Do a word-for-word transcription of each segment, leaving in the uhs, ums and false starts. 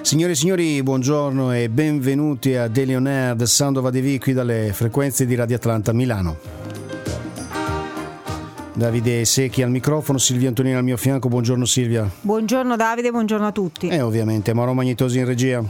Signore e signori, buongiorno e benvenuti a Daily On Air, The Sound of A D V, qui dalle frequenze di Radio Atlanta Milano. Davide Secchi al microfono, Silvia Antonini al mio fianco. Buongiorno Silvia. Buongiorno Davide, buongiorno a tutti. E ovviamente Mauro Magnetosi in regia.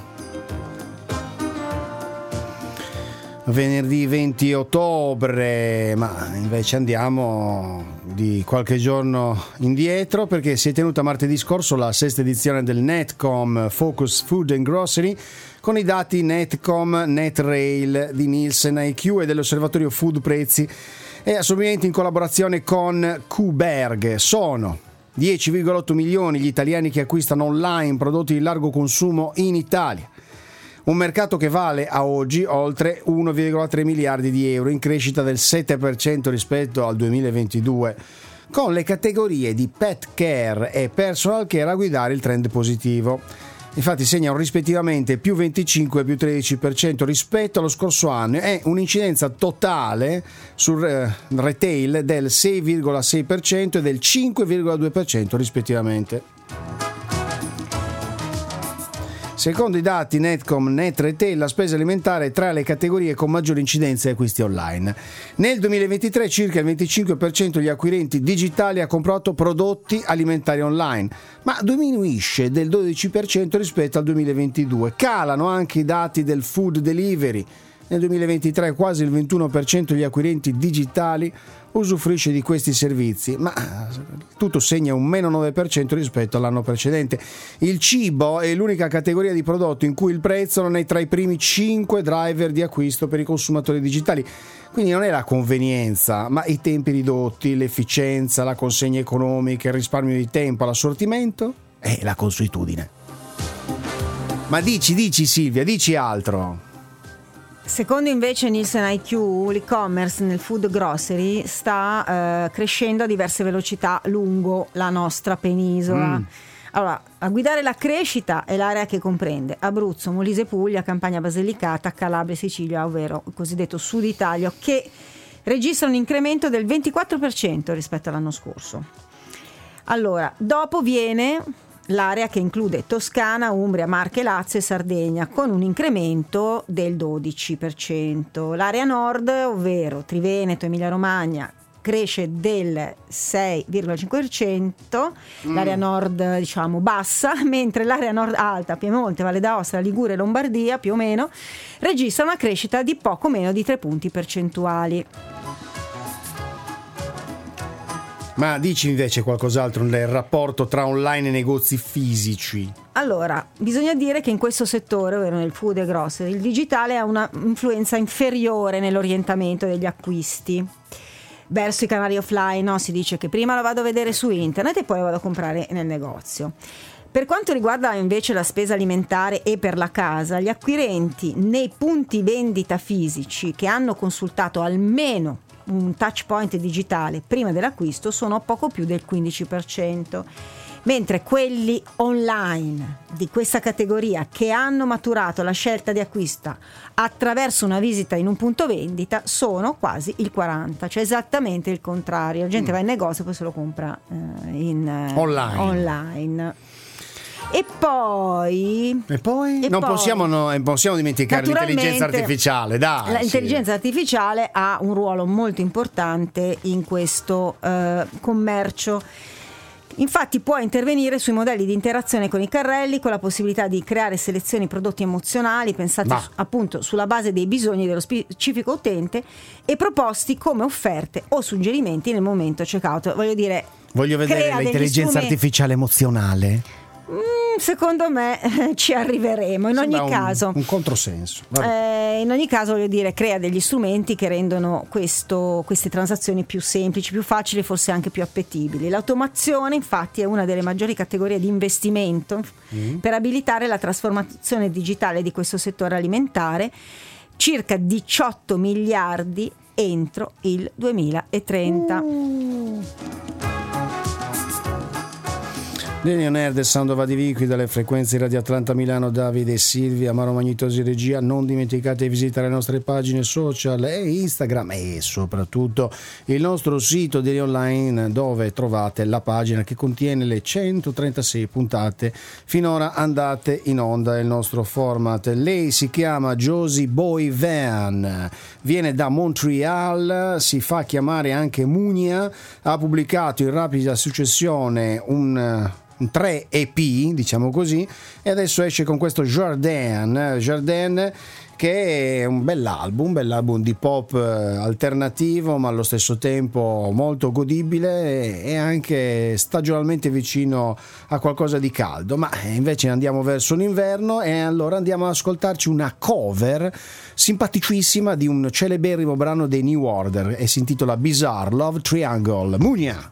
Venerdì venti ottobre, ma invece andiamo di qualche giorno indietro perché si è tenuta martedì scorso la sesta edizione del Netcom Focus Food and Grocery con i dati Netcom NetRail di Nielsen I Q e dell'osservatorio Food Prezzi e assolutamente in collaborazione con Q-Berg. Sono dieci virgola otto milioni gli italiani che acquistano online prodotti di largo consumo in Italia. Un mercato che vale a oggi oltre uno virgola tre miliardi di euro, in crescita del sette per cento rispetto al duemilaventidue, con le categorie di pet care e personal care a guidare il trend positivo. Infatti segnano rispettivamente più venticinque e più tredici per cento rispetto allo scorso anno e un'incidenza totale sul retail del sei virgola sei per cento e del cinque virgola due per cento rispettivamente. Secondo i dati Netcom Net Retail, la spesa alimentare è tra le categorie con maggiore incidenza di acquisti online. Nel duemilaventitré circa il venticinque per cento degli acquirenti digitali ha comprato prodotti alimentari online, ma diminuisce del dodici per cento rispetto al duemilaventidue. Calano anche i dati del food delivery. Nel duemilaventitré quasi il ventuno per cento degli acquirenti digitali usufruisce di questi servizi, ma tutto segna un meno nove per cento rispetto all'anno precedente. Il cibo è l'unica categoria di prodotto in cui il prezzo non è tra i primi cinque driver di acquisto per i consumatori digitali. Quindi non è la convenienza, ma i tempi ridotti, l'efficienza, la consegna economica, il risparmio di tempo, l'assortimento e la consuetudine. Ma dici, dici Silvia, dici altro. Secondo invece Nielsen I Q, l'e-commerce nel food grocery sta eh, crescendo a diverse velocità lungo la nostra penisola. Mm. Allora, a guidare la crescita è l'area che comprende Abruzzo, Molise, Puglia, Campania, Basilicata, Calabria e Sicilia, ovvero il cosiddetto Sud Italia, che registra un incremento del ventiquattro per cento rispetto all'anno scorso. Allora, dopo viene l'area che include Toscana, Umbria, Marche, Lazio e Sardegna, con un incremento del dodici per cento. L'area nord, ovvero Triveneto, Emilia Romagna, cresce del sei virgola cinque per cento, mm. l'area nord diciamo bassa, mentre l'area nord alta, Piemonte, Valle d'Aosta, Liguria e Lombardia più o meno, registra una crescita di poco meno di tre punti percentuali. Ma dici invece qualcos'altro del rapporto tra online e negozi fisici? Allora, bisogna dire che in questo settore, ovvero nel food e grocery, il digitale ha una influenza inferiore nell'orientamento degli acquisti verso i canali offline, no? Si dice che prima lo vado a vedere su internet e poi lo vado a comprare nel negozio. Per quanto riguarda invece la spesa alimentare e per la casa, gli acquirenti nei punti vendita fisici che hanno consultato almeno un touch point digitale prima dell'acquisto sono poco più del quindici per cento, mentre quelli online di questa categoria che hanno maturato la scelta di acquisto attraverso una visita in un punto vendita sono quasi il quaranta per cento, cioè esattamente il contrario. La gente mm. va in negozio e poi se lo compra eh, in eh, online. online. E poi, e poi? E non poi, possiamo, no, possiamo dimenticare l'intelligenza artificiale, dai. L'intelligenza sì. artificiale ha un ruolo molto importante in questo eh, commercio. Infatti può intervenire sui modelli di interazione con i carrelli, con la possibilità di creare selezioni prodotti emozionali pensati bah. appunto sulla base dei bisogni dello specifico utente e proposti come offerte o suggerimenti nel momento checkout. Voglio dire, voglio vedere l'intelligenza strumenti... artificiale emozionale. Mm, secondo me eh, ci arriveremo. In Sembra ogni un, caso, un controsenso. Eh, in ogni caso, voglio dire, crea degli strumenti che rendono questo, queste transazioni più semplici, più facili, forse anche più appetibili. L'automazione, infatti, è una delle maggiori categorie di investimento mm. per abilitare la trasformazione digitale di questo settore alimentare. Circa diciotto miliardi entro il duemilatrenta. Uh. Radio Nerd, Sound of Adiviqui, dalle frequenze Radio Atlanta Milano, Davide e Silvia, Maro Magnitosi regia. Non dimenticate di visitare le nostre pagine social e Instagram e soprattutto il nostro sito di online, dove trovate la pagina che contiene le centotrentasei puntate finora andate in onda, il nostro format. Lei si chiama Josie Boy Van, viene da Montreal, si fa chiamare anche Munia, ha pubblicato in rapida successione un un tre E P, diciamo così, e adesso esce con questo Jardin, Jardin che è un bell'album, un bell'album di pop alternativo, ma allo stesso tempo molto godibile e anche stagionalmente vicino a qualcosa di caldo. Ma invece andiamo verso l'inverno e allora andiamo ad ascoltarci una cover simpaticissima di un celeberrimo brano dei New Order e si intitola Bizarre Love Triangle. Munia!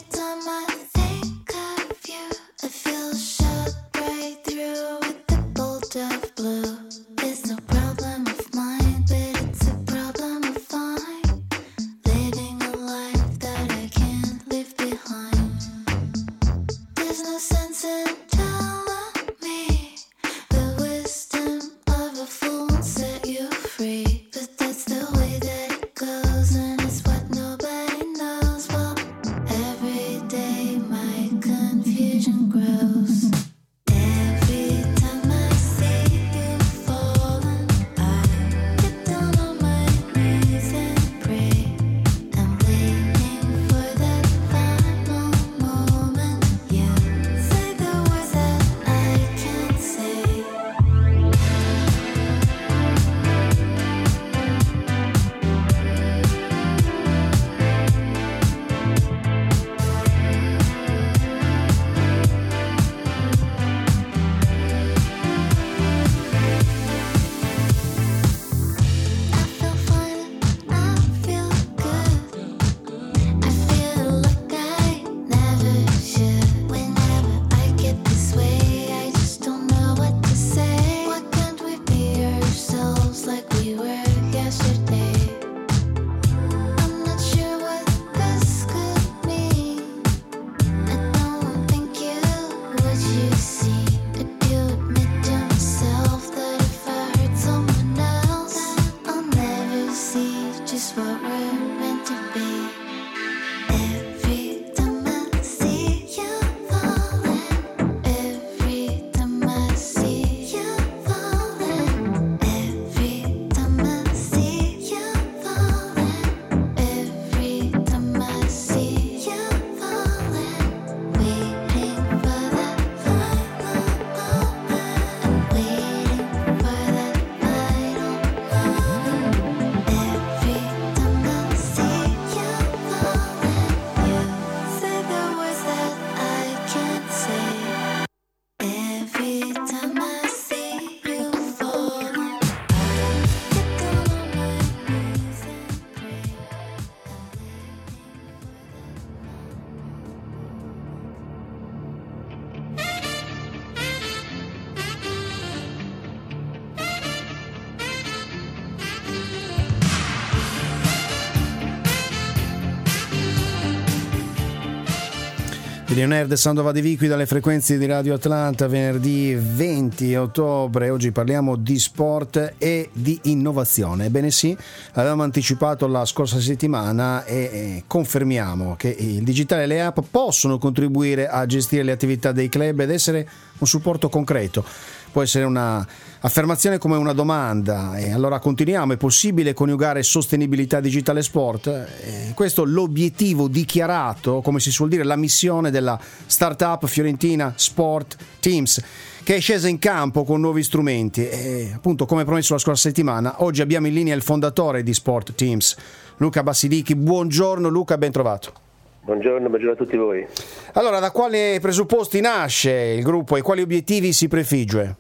Radio Nerd, Sound of Adiviqui, dalle frequenze di Radio Atlanta, venerdì venti ottobre. Oggi parliamo di sport e di innovazione. Ebbene sì, avevamo anticipato la scorsa settimana e, e confermiamo che il digitale e le app possono contribuire a gestire le attività dei club ed essere un supporto concreto. Può essere una affermazione come una domanda, e allora continuiamo. È possibile coniugare sostenibilità digitale e sport? E questo è l'obiettivo dichiarato, come si suol dire, la missione della startup fiorentina Sport Teams, che è scesa in campo con nuovi strumenti e appunto, come promesso la scorsa settimana, oggi abbiamo in linea il fondatore di Sport Teams, Luca Basilichi. Buongiorno Luca, ben trovato. Buongiorno, buongiorno a tutti voi. Allora, da quali presupposti nasce il gruppo e quali obiettivi si prefigge?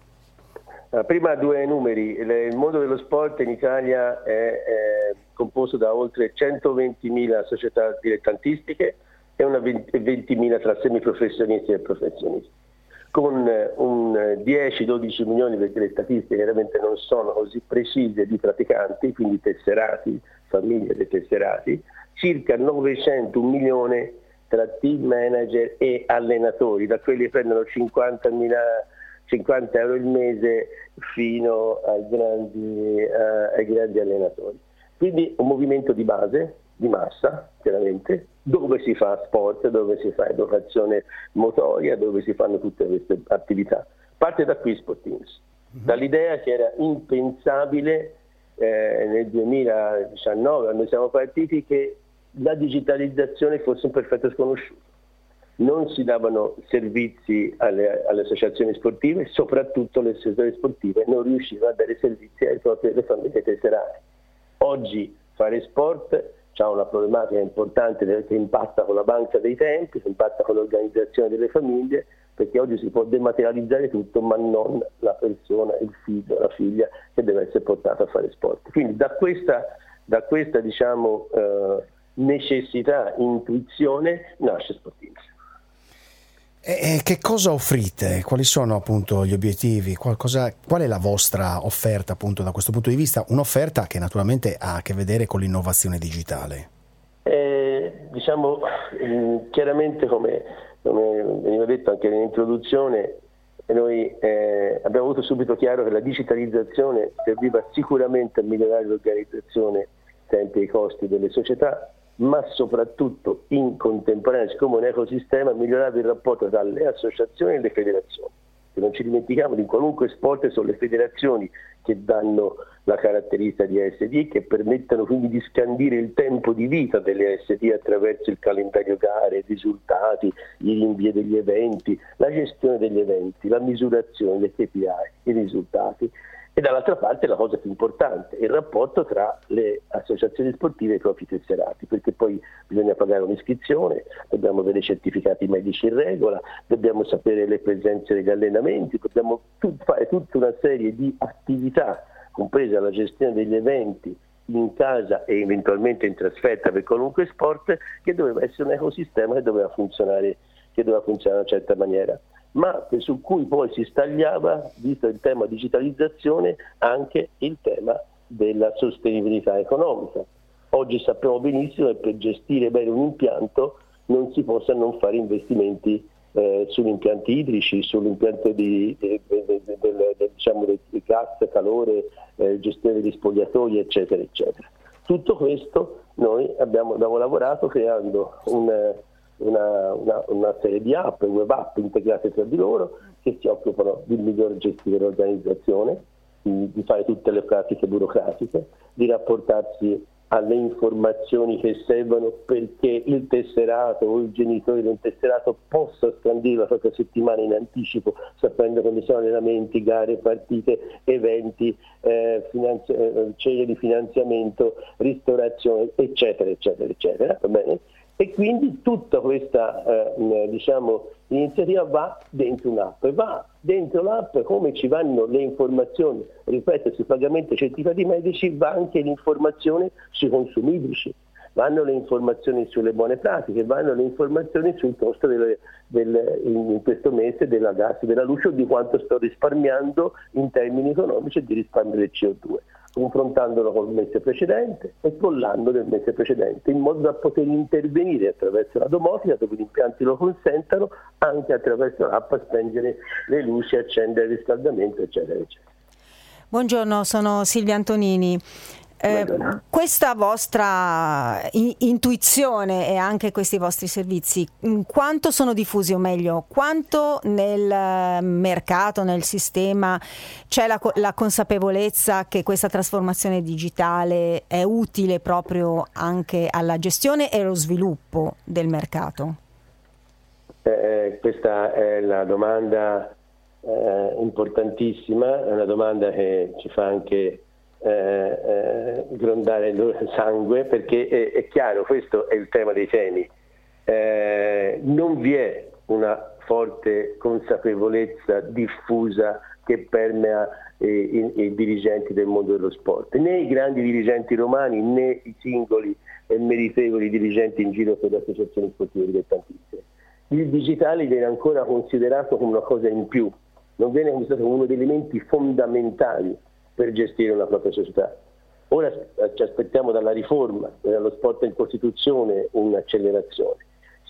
Uh, prima due numeri. Il mondo dello sport in Italia è, è composto da oltre centoventimila società dilettantistiche e una ventimila tra semiprofessionisti e professionisti, con un dieci dodici milioni, perché le statistiche chiaramente non sono così precise, di praticanti, quindi tesserati, famiglie dei tesserati, circa novecento, un milione tra team manager e allenatori, da quelli che prendono cinquantamila cinquanta euro il mese fino ai grandi, uh, ai grandi allenatori. Quindi un movimento di base, di massa, chiaramente, dove si fa sport, dove si fa educazione motoria, dove si fanno tutte queste attività. Parte da qui Sportins, mm-hmm. dall'idea che era impensabile eh, nel duemiladiciannove, quando siamo partiti, che la digitalizzazione fosse un perfetto sconosciuto. Non si davano servizi alle, alle associazioni sportive, soprattutto le associazioni sportive non riuscivano a dare servizi alle proprie alle famiglie tesserate. Oggi fare sport ha una problematica importante che impatta con la banca dei tempi, che impatta con l'organizzazione delle famiglie, perché oggi si può dematerializzare tutto, ma non la persona, il figlio, la figlia che deve essere portata a fare sport. Quindi da questa, da questa diciamo, eh, necessità, intuizione, nasce Sportins. E che cosa offrite? Quali sono appunto gli obiettivi? Qualcosa, qual è la vostra offerta appunto da questo punto di vista? Un'offerta che naturalmente ha a che vedere con l'innovazione digitale. Eh, diciamo chiaramente, come, come veniva detto anche nell'introduzione, noi eh, abbiamo avuto subito chiaro che la digitalizzazione serviva sicuramente a migliorare l'organizzazione, i tempi e i costi delle società, ma soprattutto in contemporanea, come un ecosistema, migliorare il rapporto tra le associazioni e le federazioni. Se non ci dimentichiamo, in qualunque sport sono le federazioni che danno la caratteristica di A S D, che permettono quindi di scandire il tempo di vita delle A S D attraverso il calendario gare, i risultati, i rinvii degli eventi, la gestione degli eventi, la misurazione dei K P I, i risultati. E dall'altra parte la cosa più importante, il rapporto tra le associazioni sportive e i propri tesserati, perché poi bisogna pagare un'iscrizione, dobbiamo avere certificati medici in regola, dobbiamo sapere le presenze degli allenamenti, dobbiamo tut- fare tutta una serie di attività, compresa la gestione degli eventi in casa e eventualmente in trasferta per qualunque sport, che doveva essere un ecosistema che doveva funzionare, che doveva funzionare in una certa maniera, ma su cui poi si stagliava, visto il tema digitalizzazione, anche il tema della sostenibilità economica. Oggi sappiamo benissimo che per gestire bene un impianto non si possa non fare investimenti eh, sugli impianti idrici, sull'impianto di, di, di, di, di, di, diciamo, di gas, calore, eh, gestione degli spogliatoi, eccetera, eccetera. Tutto questo noi abbiamo, abbiamo lavorato creando un Una, una, una serie di app, web app integrate tra di loro, che si occupano di miglior gestire l'organizzazione, di, di fare tutte le pratiche burocratiche, di rapportarsi alle informazioni che servono perché il tesserato o il genitore di un tesserato possa scandire la propria settimana in anticipo, sapendo quali sono allenamenti, gare, partite, eventi, eh, finanzi- eh, cene di finanziamento, ristorazione, eccetera, eccetera, eccetera, va bene? E quindi tutta questa eh, diciamo, iniziativa va dentro un'app, e va dentro l'app come ci vanno le informazioni, ripeto, sui pagamenti e certificati medici, va anche l'informazione sui consumi idrici, vanno le informazioni sulle buone pratiche, vanno le informazioni sul costo delle, del, in questo mese della gas, della luce, o di quanto sto risparmiando in termini economici e di risparmio del C O due. Confrontandolo con il mese precedente e con l'anno del mese precedente, in modo da poter intervenire attraverso la domotica, dove gli impianti lo consentano, anche attraverso l'app a spengere le luci, accendere il riscaldamento, eccetera, eccetera. Buongiorno, sono Silvia Antonini. Eh, questa vostra in- intuizione e anche questi vostri servizi, quanto sono diffusi, o meglio, quanto nel mercato, nel sistema c'è la, la consapevolezza che questa trasformazione digitale è utile proprio anche alla gestione e allo sviluppo del mercato? Eh, questa è la domanda eh, importantissima, è una domanda che ci fa anche Eh, eh, grondare il sangue, perché è, è chiaro, questo è il tema dei temi. Eh, non vi è una forte consapevolezza diffusa che permea eh, i, i dirigenti del mondo dello sport, né i grandi dirigenti romani né i singoli e meritevoli dirigenti in giro per le associazioni sportive dilettantistiche. Il digitale viene ancora considerato come una cosa in più, non viene considerato come uno degli elementi fondamentali per gestire una propria società. Ora ci aspettiamo dalla riforma e dallo sport in Costituzione un'accelerazione.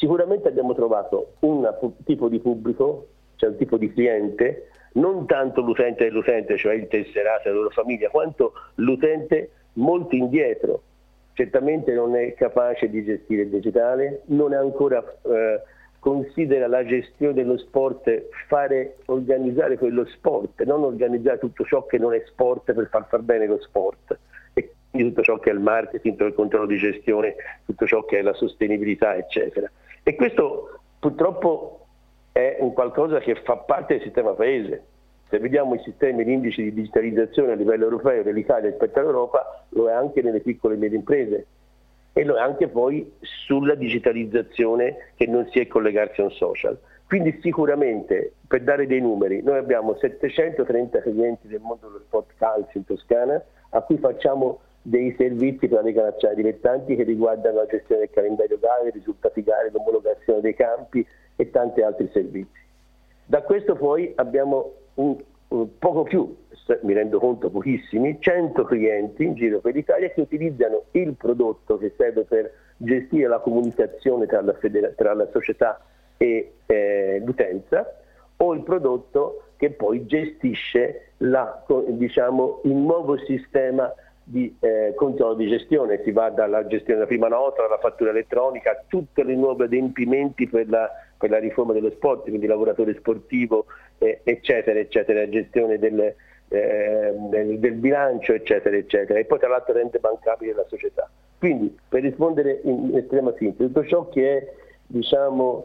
Sicuramente abbiamo trovato un tipo di pubblico, cioè un tipo di cliente, non tanto l'utente dell'utente, cioè il tesserato e la loro famiglia, quanto l'utente molto indietro. Certamente non è capace di gestire il digitale, non è ancora eh, considera la gestione dello sport fare organizzare quello sport, non organizzare tutto ciò che non è sport per far far bene lo sport, e quindi tutto ciò che è il marketing, tutto il controllo di gestione, tutto ciò che è la sostenibilità, eccetera. E questo purtroppo è un qualcosa che fa parte del sistema paese. Se vediamo i sistemi, gli indici di digitalizzazione a livello europeo dell'Italia rispetto all'Europa, lo è anche nelle piccole e medie imprese, e lo è anche poi sulla digitalizzazione che non si è collegarsi a un social. Quindi sicuramente, per dare dei numeri, noi abbiamo settecentotrenta clienti del mondo dello sport calcio in Toscana, a cui facciamo dei servizi per la Lega Nazionale Dilettanti che riguardano la gestione del calendario gare, i risultati gare, l'omologazione dei campi e tanti altri servizi. Da questo poi abbiamo un, un poco più, mi rendo conto pochissimi, cento clienti in giro per l'Italia che utilizzano il prodotto che serve per gestire la comunicazione tra la, federa- tra la società e eh, l'utenza, o il prodotto che poi gestisce la, diciamo, il nuovo sistema di eh, controllo di gestione. Si va dalla gestione della prima nota, alla fattura elettronica, a tutti i nuovi adempimenti per la, per la riforma dello sport, quindi lavoratore sportivo, eh, eccetera, eccetera, gestione del, eh, del, del bilancio, eccetera, eccetera, e poi tra l'altro rende bancabile la società. Quindi, per rispondere in estrema sintesi, tutto ciò che è, diciamo,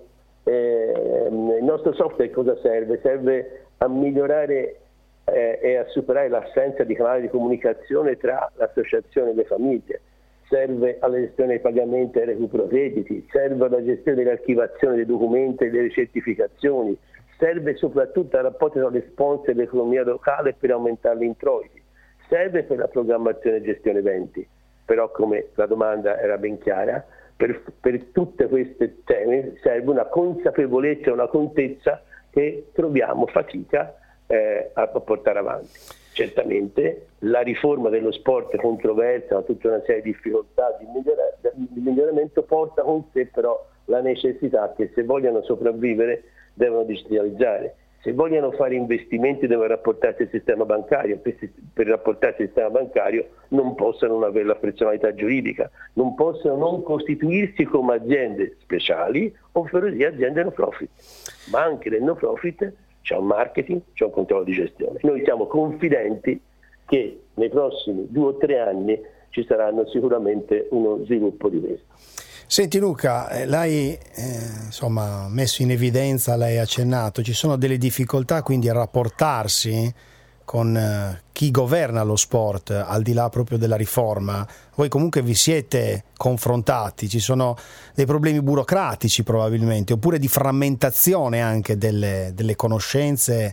eh, il nostro software cosa serve? Serve a migliorare eh, e a superare l'assenza di canali di comunicazione tra l'associazione e le famiglie, serve alla gestione dei pagamenti e recupero crediti, serve alla gestione dell'archivazione dei documenti e delle certificazioni, serve soprattutto al rapporto tra le sponsor e l'economia locale per aumentare gli introiti, serve per la programmazione e gestione eventi. Però, come la domanda era ben chiara, per, per tutte queste temi serve una consapevolezza e una contezza che troviamo fatica eh, a portare avanti. Certamente la riforma dello sport controversa, tutta una serie di difficoltà di, migliora, di miglioramento, porta con sé però la necessità che, se vogliono sopravvivere, devono digitalizzare. Se vogliono fare investimenti devono rapportarsi al sistema bancario, per, per rapportarsi al sistema bancario non possono non avere la personalità giuridica, non possono non costituirsi come aziende speciali, ovvero sia aziende no profit, ma anche nel no profit c'è un marketing, c'è un controllo di gestione. Noi siamo confidenti che nei prossimi due o tre anni ci saranno sicuramente uno sviluppo di questo. Senti Luca, l'hai eh, insomma messo in evidenza, l'hai accennato, ci sono delle difficoltà quindi a rapportarsi con eh, chi governa lo sport, al di là proprio della riforma. Voi comunque vi siete confrontati, ci sono dei problemi burocratici probabilmente, oppure di frammentazione anche delle, delle conoscenze.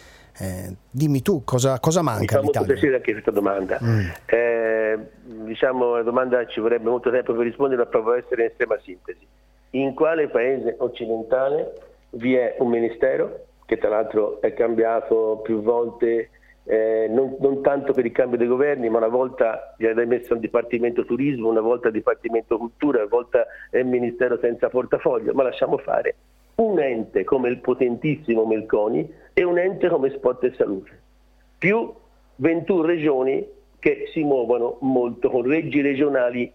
Eh, dimmi tu cosa, cosa manca all'Italia? Mi fa molto piacere anche questa domanda. Mm. Eh, diciamo, la domanda ci vorrebbe molto tempo per rispondere, ma provo a essere in estrema sintesi. In quale paese occidentale vi è un ministero che tra l'altro è cambiato più volte, eh, non, non tanto per il cambio dei governi, ma una volta gli è messo un dipartimento turismo, una volta il dipartimento cultura, una volta è il ministero senza portafoglio, ma lasciamo fare. Un ente come il potentissimo Melconi e un ente come Sport e Salute, più ventuno regioni che si muovono molto con leggi regionali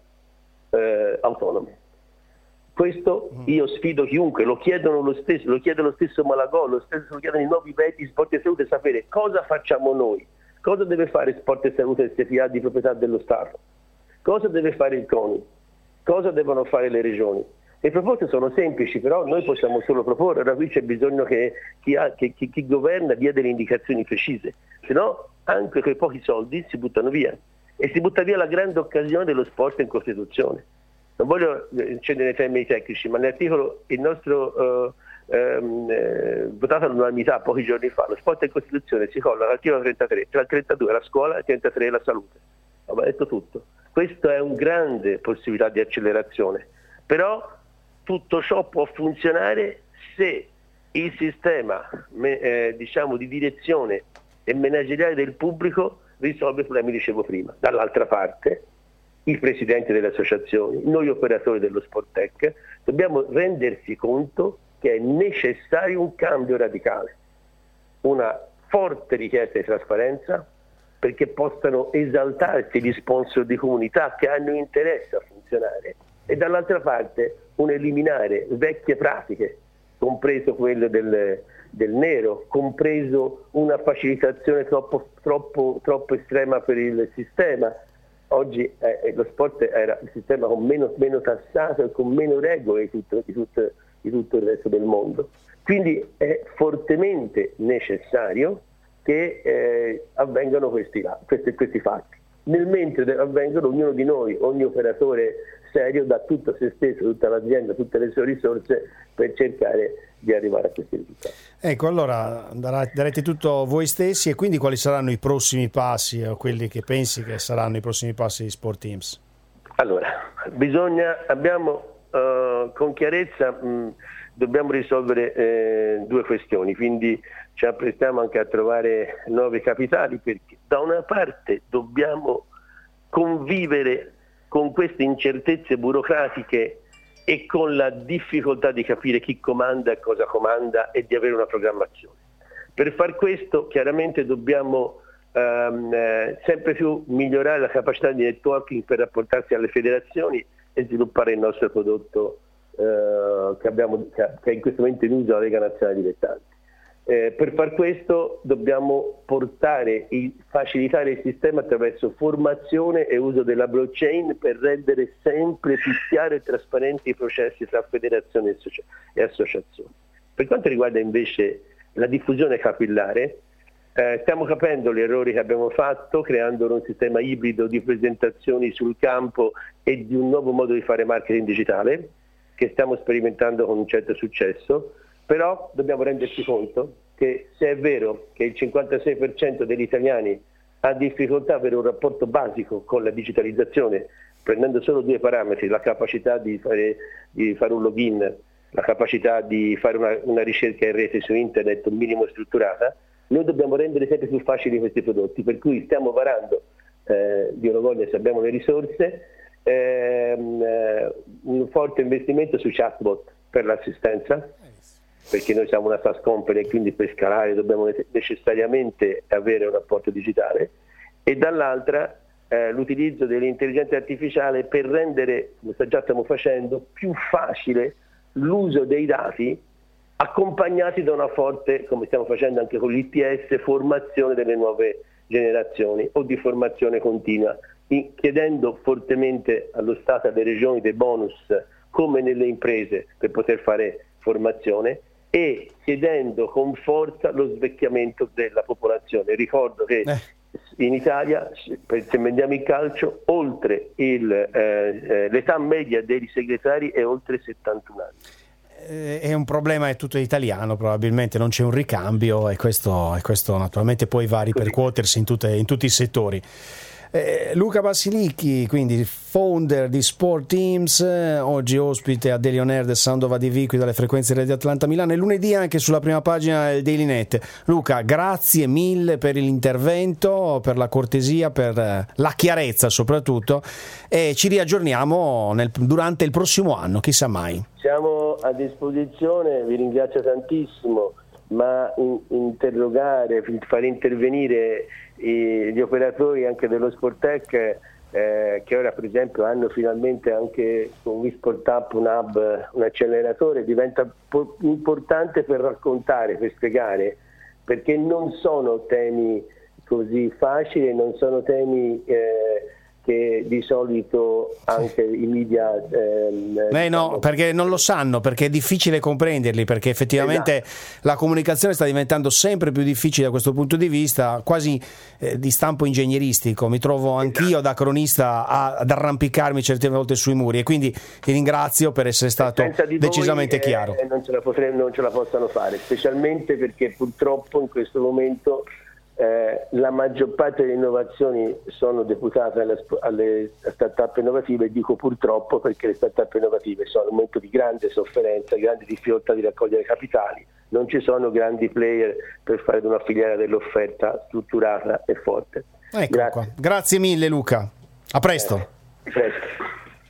eh, autonome. Questo io sfido chiunque, lo chiedono lo stesso, lo chiede lo stesso Malagò, lo stesso lo chiedono i nuovi veti Sport e Salute, sapere cosa facciamo noi, cosa deve fare Sport e Salute S P A di proprietà dello Stato, cosa deve fare il CONI, cosa devono fare le regioni. Le proposte sono semplici, però noi possiamo solo proporre, da qui c'è bisogno che chi, ha, che, che chi governa dia delle indicazioni precise, se no anche quei pochi soldi si buttano via, e si butta via la grande occasione dello sport in Costituzione. Non voglio accendere nei temi tecnici, ma nell'articolo il nostro uh, um, eh, votato all'unanimità pochi giorni fa, lo sport in Costituzione si colloca all'articolo trentatré, tra il trentadue la scuola e il trentatré la salute. Ho detto tutto. Questa è una grande possibilità di accelerazione, però tutto ciò può funzionare se il sistema eh, diciamo di direzione e manageriale del pubblico risolve i problemi, dicevo prima. Dall'altra parte i presidenti delle associazioni, noi operatori dello Sporttech, dobbiamo rendersi conto che è necessario un cambio radicale, una forte richiesta di trasparenza, perché possano esaltarsi gli sponsor di comunità che hanno interesse a funzionare, e dall'altra parte un eliminare vecchie pratiche, compreso quello del, del nero, compreso una facilitazione troppo, troppo, troppo estrema per il sistema. Oggi eh, lo sport era il sistema con meno, meno tassato e con meno regole di tutto, di, tutto, di tutto il resto del mondo. Quindi è fortemente necessario che eh, avvengano questi, questi, questi fatti. Nel mentre avvengono, ognuno di noi, ogni operatore serio dà tutto se stesso, tutta l'azienda, tutte le sue risorse per cercare di arrivare a questi risultati. Ecco, allora darete tutto voi stessi, e quindi quali saranno i prossimi passi, o quelli che pensi che saranno i prossimi passi di Sport Teams? Allora, bisogna, abbiamo uh, con chiarezza mh, dobbiamo risolvere eh, due questioni, quindi ci apprestiamo anche a trovare nuovi capitali, perché da una parte dobbiamo convivere con queste incertezze burocratiche e con la difficoltà di capire chi comanda e cosa comanda e di avere una programmazione. Per far questo chiaramente dobbiamo ehm, eh, sempre più migliorare la capacità di networking per rapportarsi alle federazioni e sviluppare il nostro prodotto eh, che, abbiamo, che è in questo momento in uso alla Lega Nazionale Dilettanti. Eh, per far questo dobbiamo portare e facilitare il sistema attraverso formazione e uso della blockchain per rendere sempre più chiari e trasparenti i processi tra federazioni e, associ- e associazioni. Per quanto riguarda invece la diffusione capillare, eh, stiamo capendo gli errori che abbiamo fatto creando un sistema ibrido di presentazioni sul campo e di un nuovo modo di fare marketing digitale che stiamo sperimentando con un certo successo. Però dobbiamo renderci conto che se è vero che il cinquantasei per cento degli italiani ha difficoltà ad avere un rapporto basico con la digitalizzazione, prendendo solo due parametri, la capacità di fare, di fare un login, la capacità di fare una, una ricerca in rete su internet un minimo strutturata, noi dobbiamo rendere sempre più facili questi prodotti, per cui stiamo varando, eh, Dio lo voglia se abbiamo le risorse, ehm, eh, un forte investimento su chatbot per l'assistenza, perché noi siamo una SaaS company e quindi per scalare dobbiamo necessariamente avere un rapporto digitale, e dall'altra eh, l'utilizzo dell'intelligenza artificiale per rendere, come già stiamo facendo, più facile l'uso dei dati accompagnati da una forte, come stiamo facendo anche con l'I T S, formazione delle nuove generazioni o di formazione continua, in, chiedendo fortemente allo Stato e alle regioni dei bonus come nelle imprese per poter fare formazione, e chiedendo con forza lo svecchiamento della popolazione. Ricordo che eh. in Italia, se vendiamo il calcio, oltre il, eh, l'età media dei segretari è oltre settantuno anni. È un problema, è tutto italiano, probabilmente non c'è un ricambio, e questo, e questo naturalmente poi va a ripercuotersi in, tutte, in tutti i settori. Eh, Luca Basilicchi, quindi founder di Sport Teams, eh, oggi ospite a Daily On Air del Sound of A D V qui dalle frequenze Radio Atlanta Milano, e lunedì anche sulla prima pagina del Daily Net. Luca, grazie mille per l'intervento, per la cortesia, per eh, la chiarezza soprattutto, e ci riaggiorniamo nel, durante il prossimo anno, chissà mai. Siamo a disposizione, vi ringrazio tantissimo, ma in, interrogare, fare intervenire i, gli operatori anche dello Sporttech, eh, che ora per esempio hanno finalmente anche con WeSportUp un hub, un acceleratore, diventa po- importante per raccontare, per spiegare, perché non sono temi così facili, non sono temi eh, che di solito anche i media ehm, eh no, perché non lo sanno, perché è difficile comprenderli, perché effettivamente esatto. La comunicazione sta diventando sempre più difficile da questo punto di vista, quasi eh, di stampo ingegneristico. Mi trovo anch'io da cronista a, ad arrampicarmi certe volte sui muri, e quindi ti ringrazio per essere stato decisamente voi, chiaro. Eh, non ce la potrei, non ce la possano fare, specialmente perché purtroppo in questo momento Eh, la maggior parte delle innovazioni sono deputate alle, alle start-up innovative. Dico purtroppo perché le start-up innovative sono un momento di grande sofferenza, grande difficoltà di raccogliere capitali, non ci sono grandi player per fare una filiera dell'offerta strutturata e forte. Ecco Grazie. Qua. Grazie mille Luca, a presto. Eh. presto.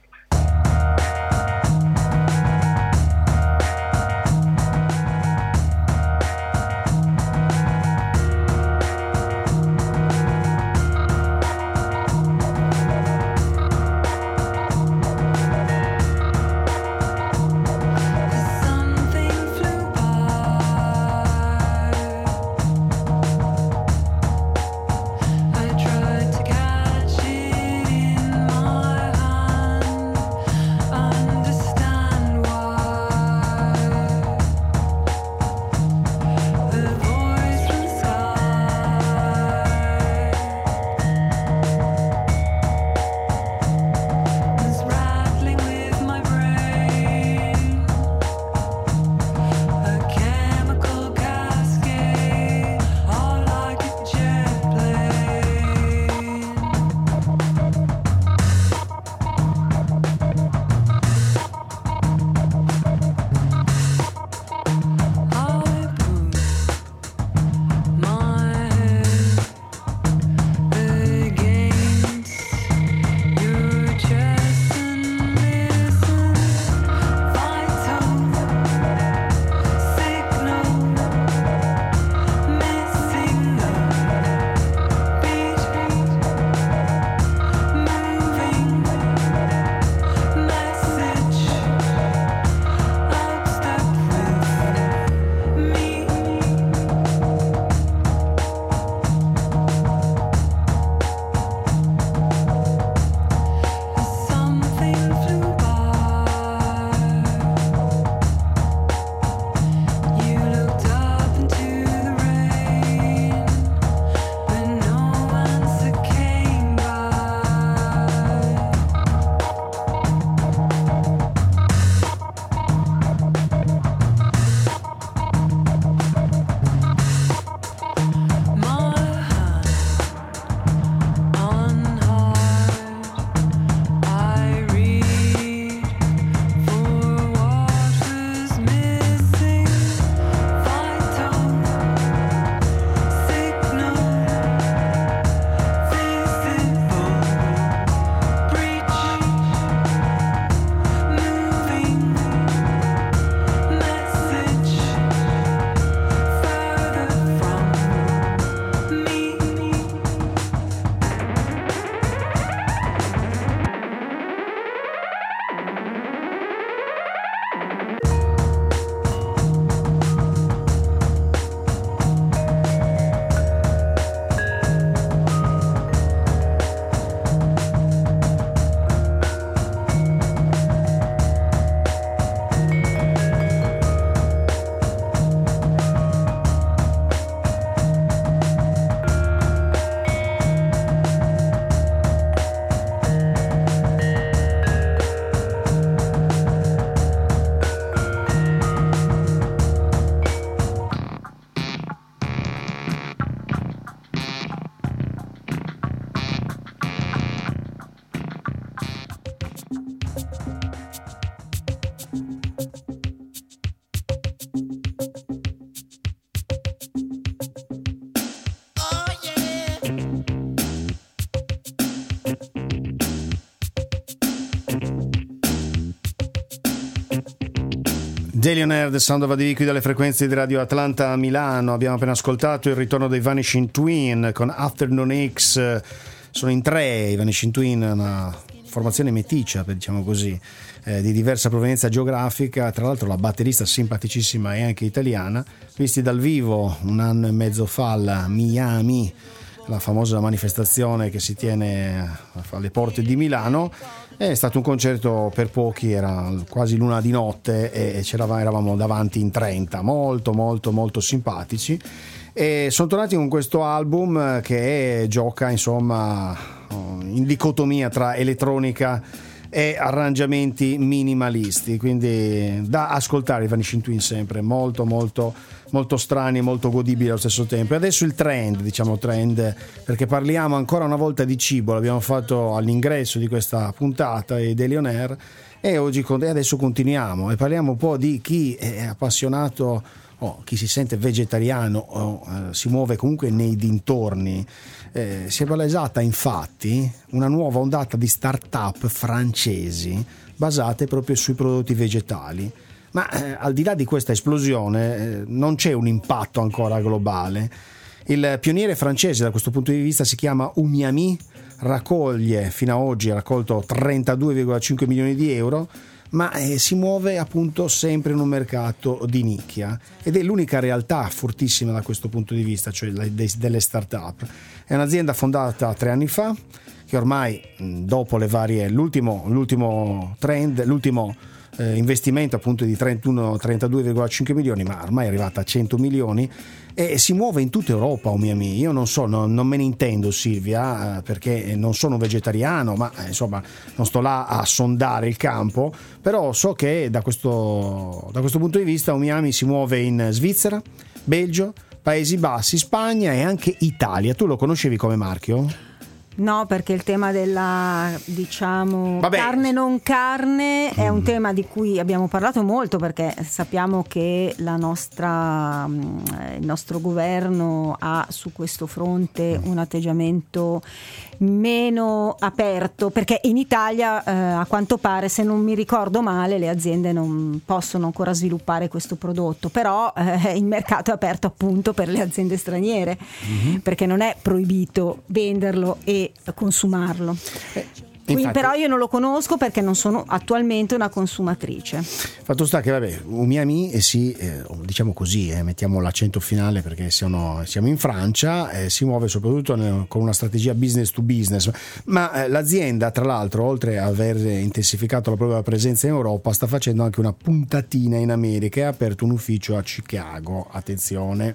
Daily On Air, The Sound of a Divi, qui dalle frequenze di Radio Atlanta a Milano. Abbiamo appena ascoltato il ritorno dei Vanishing Twin con Afternoon X. Sono in tre i Vanishing Twin, una formazione meticcia, diciamo così, eh, di diversa provenienza geografica. Tra l'altro la batterista simpaticissima è anche italiana, visti dal vivo un anno e mezzo fa alla Miami, la famosa manifestazione che si tiene alle porte di Milano. È stato un concerto per pochi, era quasi l'una di notte e eravamo davanti in trenta, molto molto molto simpatici, e sono tornati con questo album che gioca insomma in dicotomia tra elettronica e arrangiamenti minimalisti, quindi da ascoltare i Vanishing Twin, sempre molto molto molto strani e molto godibili allo stesso tempo. E adesso il trend, diciamo trend, perché parliamo ancora una volta di cibo, l'abbiamo fatto all'ingresso di questa puntata di Daily On Air, e oggi e adesso continuiamo e parliamo un po' di chi è appassionato o chi si sente vegetariano o eh, si muove comunque nei dintorni Eh, si è palesata infatti una nuova ondata di start-up francesi basate proprio sui prodotti vegetali. Ma eh, al di là di questa esplosione eh, non c'è un impatto ancora globale. Il pioniere francese da questo punto di vista si chiama Umyami, raccoglie fino a oggi ha raccolto trentadue virgola cinque milioni di euro, ma eh, si muove appunto sempre in un mercato di nicchia ed è l'unica realtà fortissima da questo punto di vista, cioè le, de, delle start-up. È un'azienda fondata tre anni fa che ormai dopo le varie l'ultimo, l'ultimo trend, l'ultimo eh, investimento appunto di trentuno trentadue virgola cinque milioni, ma ormai è arrivata a cento milioni e si muove in tutta Europa. Umyami, io non so, non, non me ne intendo Silvia, eh, perché non sono vegetariano, ma eh, insomma non sto là a sondare il campo, però so che da questo, da questo punto di vista Umyami si muove in Svizzera, Belgio, Paesi Bassi, Spagna e anche Italia. Tu lo conoscevi come marchio? No, perché il tema della, diciamo, Vabbè. carne non carne è un tema di cui abbiamo parlato molto, perché sappiamo che la nostra, il nostro governo ha su questo fronte un atteggiamento meno aperto, perché in Italia eh, a quanto pare, se non mi ricordo male, le aziende non possono ancora sviluppare questo prodotto, però eh, il mercato è aperto appunto per le aziende straniere, mm-hmm. perché non è proibito venderlo e consumarlo. Eh. Quindi, Infatti, però io non lo conosco perché non sono attualmente una consumatrice. Fatto sta che vabbè, Umyami eh, si, eh, diciamo così, eh, mettiamo l'accento finale perché siamo, siamo in Francia, eh, si muove soprattutto nel, con una strategia business to business, ma eh, l'azienda tra l'altro, oltre a aver intensificato la propria presenza in Europa, sta facendo anche una puntatina in America e ha aperto un ufficio a Chicago, attenzione.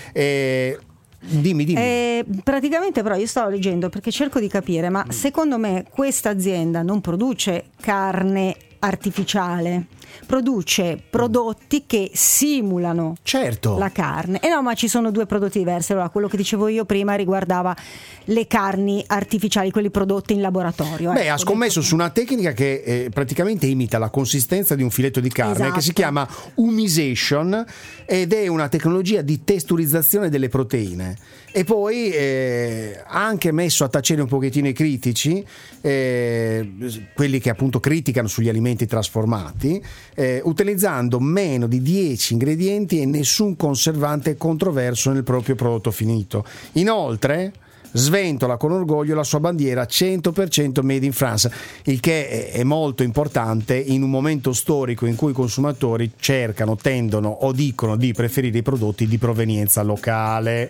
Eh, Dimmi, dimmi. Eh, praticamente però io stavo leggendo perché cerco di capire, ma secondo me questa azienda non produce carne artificiale, produce prodotti che simulano certo la carne. E eh no, ma ci sono due prodotti diversi. Allora, quello che dicevo io prima riguardava le carni artificiali, quelli prodotti in laboratorio. Beh, ecco, ha scommesso su una tecnica che eh, praticamente imita la consistenza di un filetto di carne, esatto. che si chiama umization ed è una tecnologia di testurizzazione delle proteine. E poi eh, ha anche messo a tacere un pochettino i critici, eh, quelli che appunto criticano sugli alimenti trasformati, eh, utilizzando meno di dieci ingredienti e nessun conservante controverso nel proprio prodotto finito. Inoltre sventola con orgoglio la sua bandiera cento per cento made in France, il che è molto importante in un momento storico in cui i consumatori cercano, tendono o dicono di preferire i prodotti di provenienza locale.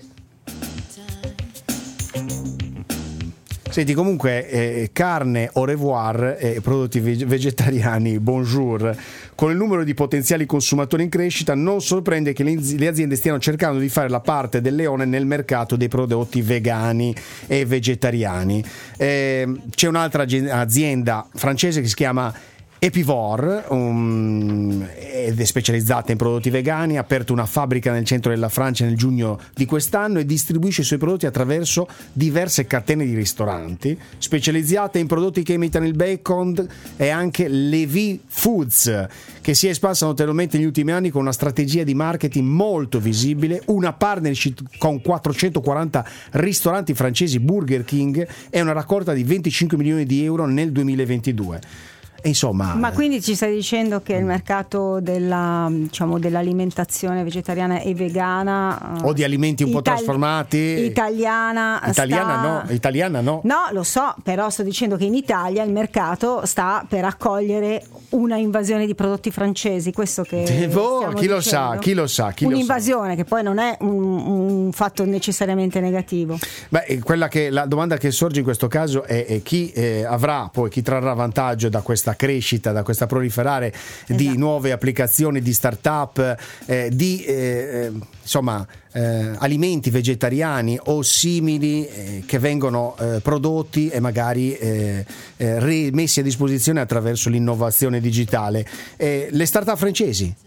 Senti, comunque eh, carne au revoir e eh, prodotti vegetariani bonjour. Con il numero di potenziali consumatori in crescita non sorprende che le aziende stiano cercando di fare la parte del leone nel mercato dei prodotti vegani e vegetariani. Eh, c'è un'altra azienda francese che si chiama Epivore, um, ed è specializzata in prodotti vegani, ha aperto una fabbrica nel centro della Francia nel giugno di quest'anno e distribuisce i suoi prodotti attraverso diverse catene di ristoranti specializzate in prodotti che imitano il bacon, e anche Levi Foods, che si è espansa notevolmente negli ultimi anni con una strategia di marketing molto visibile, una partnership con quattrocentoquaranta ristoranti francesi Burger King e una raccolta di venticinque milioni di euro nel duemilaventidue. Insomma, ma quindi ci stai dicendo che il mercato della, diciamo, dell'alimentazione vegetariana e vegana o di alimenti un po' itali- trasformati italiana italiana sta... no italiana no no lo so, però sto dicendo che in Italia il mercato sta per accogliere una invasione di prodotti francesi, questo che oh, chi lo sa chi lo sa chi un'invasione lo sa. Che poi non è un, un fatto necessariamente negativo. Beh, quella che la domanda che sorge in questo caso è, è chi eh, avrà poi chi trarrà vantaggio da questa crescita, da questa proliferare esatto. di nuove applicazioni, di start-up, eh, di eh, insomma eh, alimenti vegetariani o simili eh, che vengono eh, prodotti e magari eh, eh, messi a disposizione attraverso l'innovazione digitale. Eh, le start-up francesi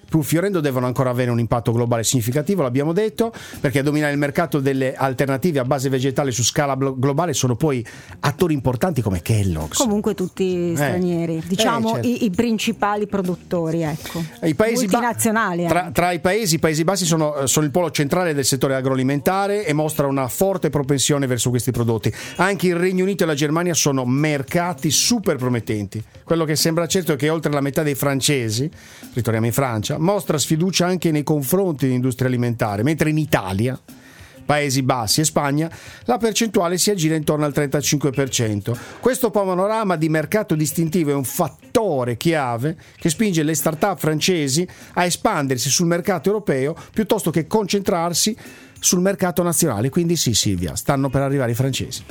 pur fiorendo, devono ancora avere un impatto globale significativo, l'abbiamo detto, perché a dominare il mercato delle alternative a base vegetale su scala globale sono poi attori importanti come Kellogg's. Comunque tutti stranieri, eh. diciamo eh, certo. i, i principali produttori, ecco. I paesi multinazionali. Ba- tra, tra i paesi, i Paesi Bassi sono, sono il polo centrale del settore agroalimentare e mostra una forte propensione verso questi prodotti. Anche il Regno Unito e la Germania sono mercati super promettenti. Quello che sembra certo è che oltre la metà dei francesi, ritorniamo in Francia, mostra sfiducia anche nei confronti dell'industria alimentare, mentre in Italia, Paesi Bassi e Spagna la percentuale si aggira intorno al trentacinque per cento. Questo panorama di mercato distintivo è un fattore chiave che spinge le start-up francesi a espandersi sul mercato europeo piuttosto che concentrarsi sul mercato nazionale. Quindi sì, Silvia, stanno per arrivare i francesi.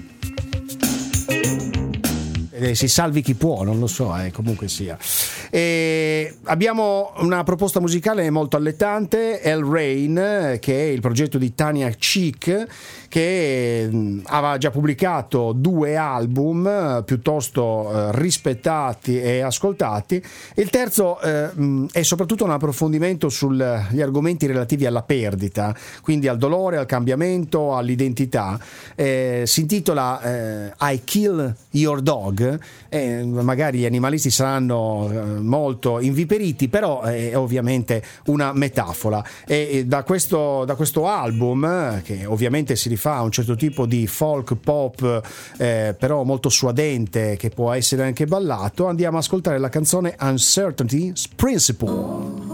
Eh, si salvi chi può, non lo so, eh, comunque sia. E abbiamo una proposta musicale molto allettante, El Rain, che è il progetto di Tania Chic, che mh, aveva già pubblicato due album eh, piuttosto eh, rispettati e ascoltati. Il terzo eh, mh, è soprattutto un approfondimento sugli argomenti relativi alla perdita, quindi al dolore, al cambiamento, all'identità. Eh, si intitola eh, I Kill Your Dog. Eh, magari gli animalisti saranno eh, molto inviperiti, però è ovviamente una metafora. E, e da questo, da questo album, eh, che ovviamente si rifà a un certo tipo di folk pop, eh, però molto suadente, che può essere anche ballato, andiamo a ascoltare la canzone Uncertainty's Principle.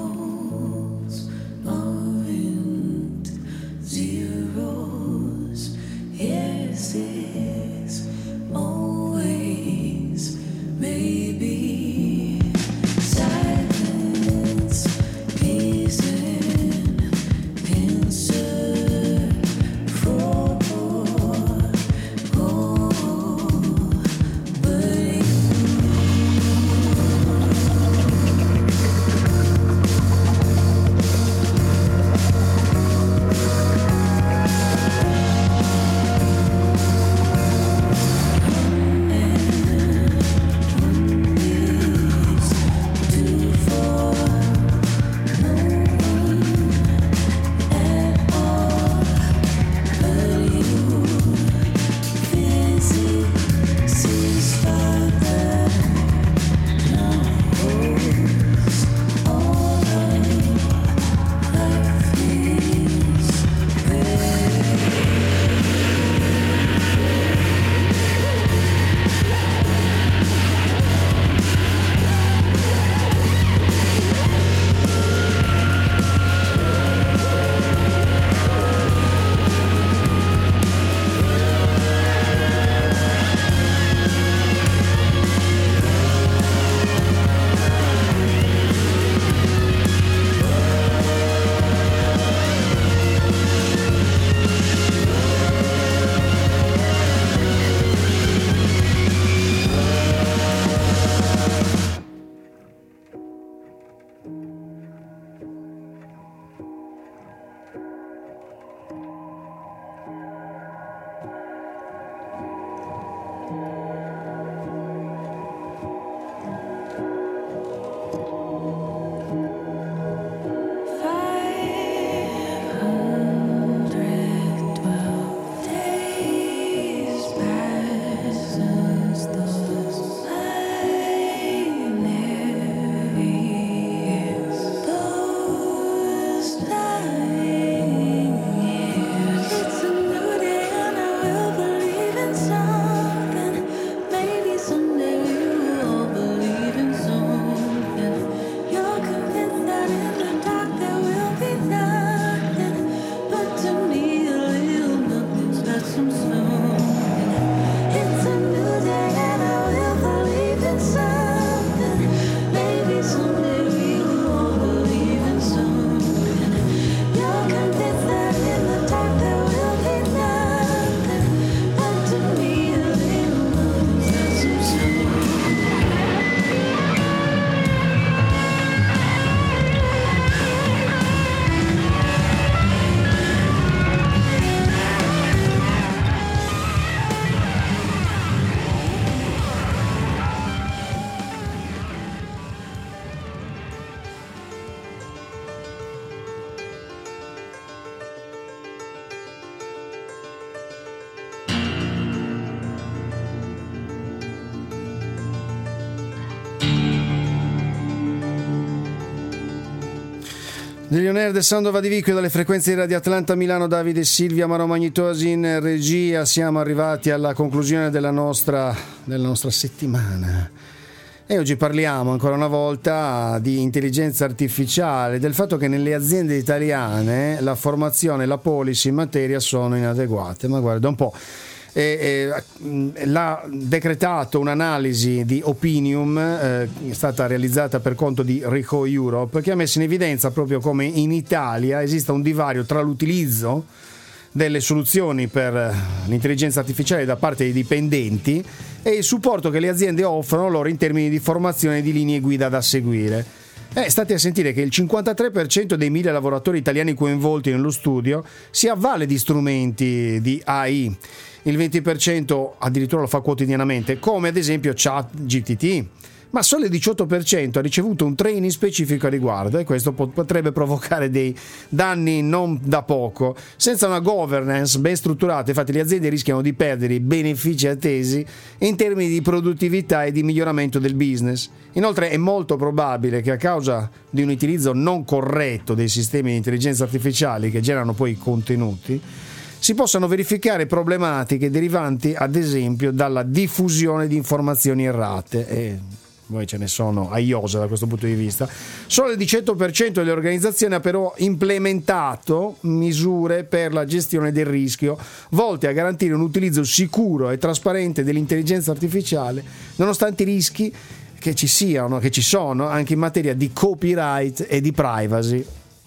Milionaire del Sandova di Vico dalle frequenze di Radio Atlanta Milano, Davide e Silvia, Mauro Magnitosi in regia. Siamo arrivati alla conclusione della nostra, della nostra settimana e oggi parliamo ancora una volta di intelligenza artificiale, del fatto che nelle aziende italiane la formazione e la policy in materia sono inadeguate. Ma guarda un po', E, e, l'ha decretato un'analisi di Opinium, eh, è stata realizzata per conto di Ricoh Europe, che ha messo in evidenza proprio come in Italia esista un divario tra l'utilizzo delle soluzioni per l'intelligenza artificiale da parte dei dipendenti e il supporto che le aziende offrono loro in termini di formazione e di linee guida da seguire. Eh, state a sentire che il cinquantatré per cento dei mille lavoratori italiani coinvolti nello studio si avvale di strumenti di A I. Il venti per cento addirittura lo fa quotidianamente, come ad esempio ChatGPT, ma solo il diciotto per cento ha ricevuto un training specifico a riguardo, e questo potrebbe provocare dei danni non da poco. Senza una governance ben strutturata, infatti, le aziende rischiano di perdere i benefici attesi in termini di produttività e di miglioramento del business. Inoltre è molto probabile che a causa di un utilizzo non corretto dei sistemi di intelligenza artificiale che generano poi i contenuti, si possano verificare problematiche derivanti ad esempio dalla diffusione di informazioni errate, e poi ce ne sono a iosa da questo punto di vista. Solo il diciotto per cento delle organizzazioni ha però implementato misure per la gestione del rischio volte a garantire un utilizzo sicuro e trasparente dell'intelligenza artificiale, nonostante i rischi che ci siano, che ci sono anche in materia di copyright e di privacy.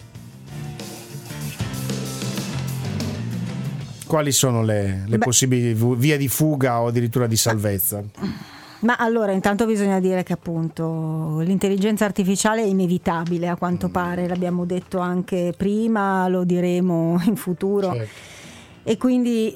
Quali sono le, le possibili vie di fuga o addirittura di salvezza? Ma allora, intanto bisogna dire che appunto l'intelligenza artificiale è inevitabile, a quanto pare, l'abbiamo detto anche prima, lo diremo in futuro. Certo. E quindi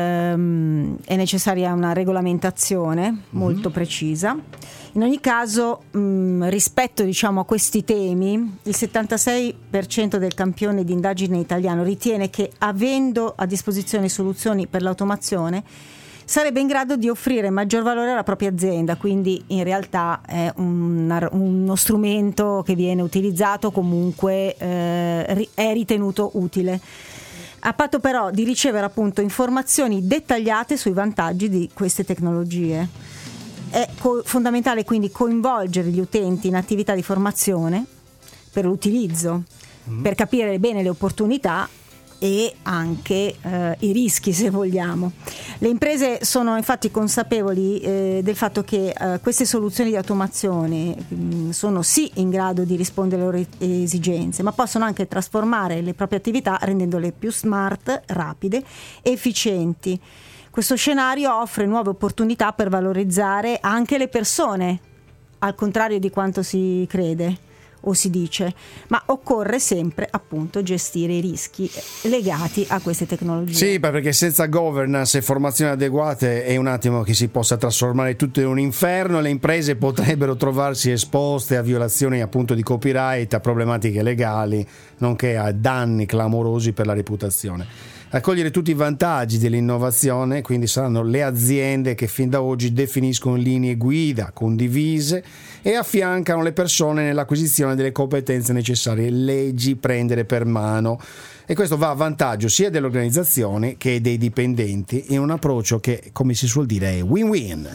ehm, è necessaria una regolamentazione molto mm-hmm. precisa. In ogni caso, mh, rispetto diciamo a questi temi, il settantasei per cento del campione di indagine italiano ritiene che, avendo a disposizione soluzioni per l'automazione, sarebbe in grado di offrire maggior valore alla propria azienda. Quindi in realtà è un, uno strumento che viene utilizzato, comunque eh, è ritenuto utile, a patto però di ricevere appunto informazioni dettagliate sui vantaggi di queste tecnologie. È co- fondamentale quindi coinvolgere gli utenti in attività di formazione per l'utilizzo, mm. per capire bene le opportunità e anche eh, i rischi, se vogliamo. Le imprese sono infatti consapevoli eh, del fatto che eh, queste soluzioni di automazione mh, sono sì in grado di rispondere alle loro esigenze, ma possono anche trasformare le proprie attività rendendole più smart, rapide e efficienti. Questo scenario offre nuove opportunità per valorizzare anche le persone, al contrario di quanto si crede o si dice, ma occorre sempre appunto gestire i rischi legati a queste tecnologie. Sì, perché senza governance e formazioni adeguate è un attimo che si possa trasformare tutto in un inferno. Le imprese potrebbero trovarsi esposte a violazioni appunto di copyright, a problematiche legali, nonché a danni clamorosi per la reputazione. A cogliere tutti i vantaggi dell'innovazione quindi saranno le aziende che fin da oggi definiscono linee guida condivise e affiancano le persone nell'acquisizione delle competenze necessarie, leggi prendere per mano, e questo va a vantaggio sia dell'organizzazione che dei dipendenti, in un approccio che, come si suol dire, è win-win.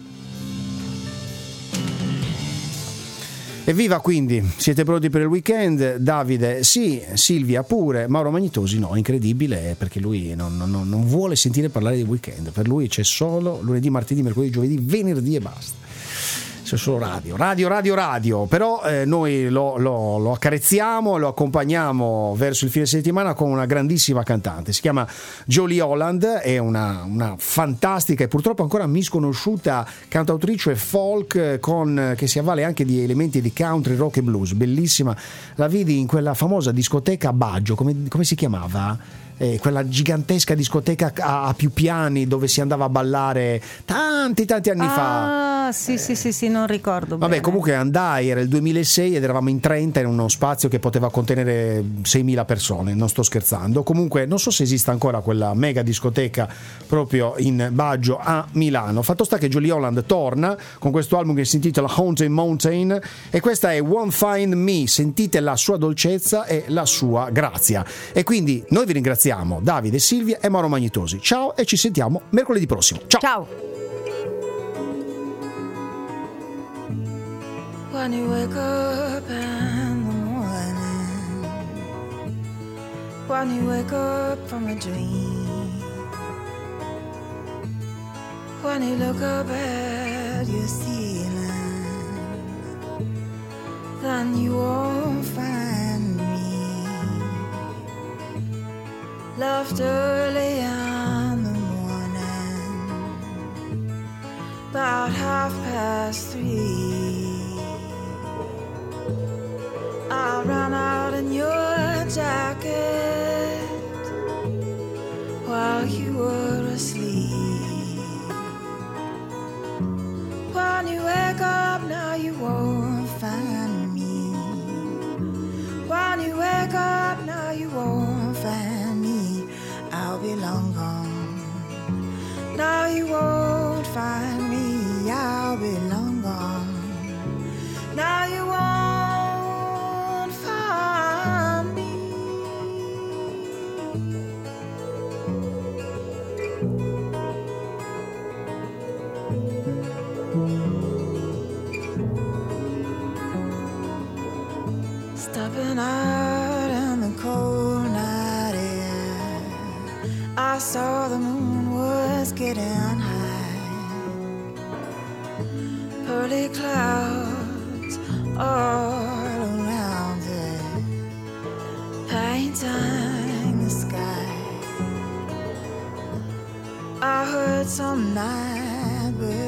Evviva, quindi, siete pronti per il weekend? Davide sì, Silvia pure, Mauro Magnitosi no, incredibile, perché lui non, non, non vuole sentire parlare di weekend, per lui c'è solo lunedì, martedì, mercoledì, giovedì, venerdì e basta. C'è solo radio, radio, radio, radio, però eh, noi lo, lo, lo accarezziamo, lo accompagniamo verso il fine settimana con una grandissima cantante, si chiama Jolie Holland, è una, una fantastica e purtroppo ancora misconosciuta cantautrice folk con, che si avvale anche di elementi di country, rock e blues, bellissima. La vidi in quella famosa discoteca a Baggio, come, come si chiamava? eh, quella gigantesca discoteca a, a più piani dove si andava a ballare tanti tanti anni ah, fa. Ah sì eh. sì sì sì, non ricordo Vabbè, bene. comunque andai, era il duemilasei ed eravamo in trenta in uno spazio che poteva contenere seimila persone, non sto scherzando. Comunque non so se esista ancora quella mega discoteca proprio in Baggio a Milano. Fatto sta che Julie Holland torna con questo album che si intitola Haunted Mountain e questa è Won't Find Me. Sentite la sua dolcezza e la sua grazia. E quindi noi vi ringraziamo, Davide, Silvia e Mauro Magnitosi. Ciao e ci sentiamo mercoledì prossimo. Ciao. Ciao. When you wake up in the morning, when you wake up from a dream, when you look up at your ceiling, then you won't find me. Left early in the morning, about half past three. I ran out in your jacket while you were asleep. When you wake up now you won't find me. When you wake up now you won't find me. I'll be long gone. Now you won't find me. I'll be long gone. Now you won't. Stepping out in the cold night air, I saw the moon was getting high. Pearly clouds all around it, painting the sky. I heard some nightbird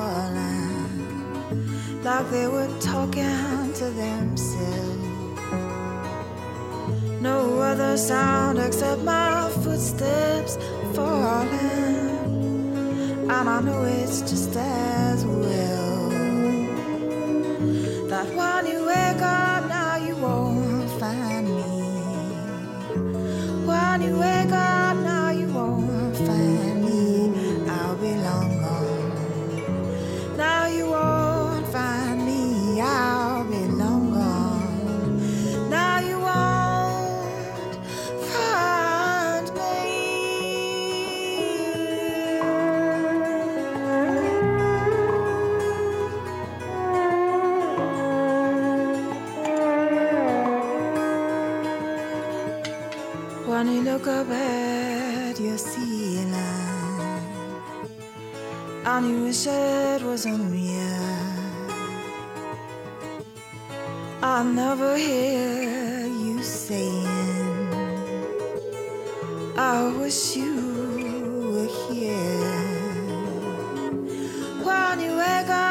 calling, like they were talking to themselves. No other sound except my footsteps falling, and I know it's just as well that when you wake up now you won't find me. When you wake up now you won't find me. I'll be long gone. Now you won't find me. I'll be long gone. Now you won't. When you look up at your ceiling and you wish it was a mirror, I never hear you saying, I wish you were here. When you wake up